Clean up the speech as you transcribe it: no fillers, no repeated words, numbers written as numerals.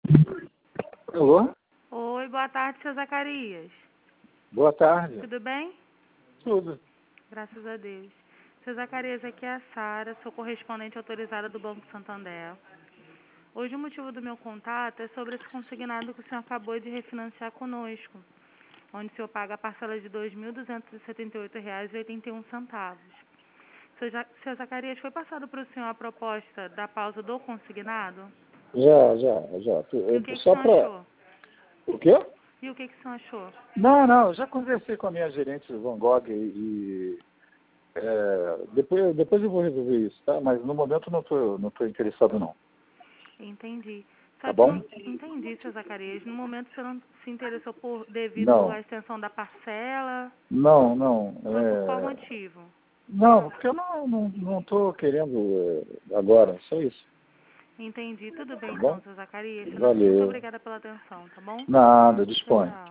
Alô? Oi, boa tarde, seu Zacarias. Boa tarde. Tudo bem? Tudo. Graças a Deus. Seu Zacarias, aqui é a Sara, sou correspondente autorizada do Banco Santander. Hoje o motivo do meu contato é sobre esse consignado que o senhor acabou de refinanciar conosco, onde o senhor paga a parcela de R$ 2.278,81. Seu Zacarias, foi passado para o senhor a proposta da pausa do consignado? Já. E o que o Só senhor pra... achou? O quê? E o que o senhor achou? Não, já conversei com a minha gerente Van Gogh depois eu vou resolver isso, tá? Mas no momento não tô interessado não. Entendi. Tá Só que bom? não entendi, seu Zacarias. No momento você não se interessou devido Não. à extensão da parcela? Não. Foi por qual motivo? Não, porque eu não tô querendo agora, só isso. Entendi. Tudo bem Tá então, bom? seu Zacarias. Muito Valeu. obrigada pela atenção, tá bom? Nada, Tchau, disponha. tchau.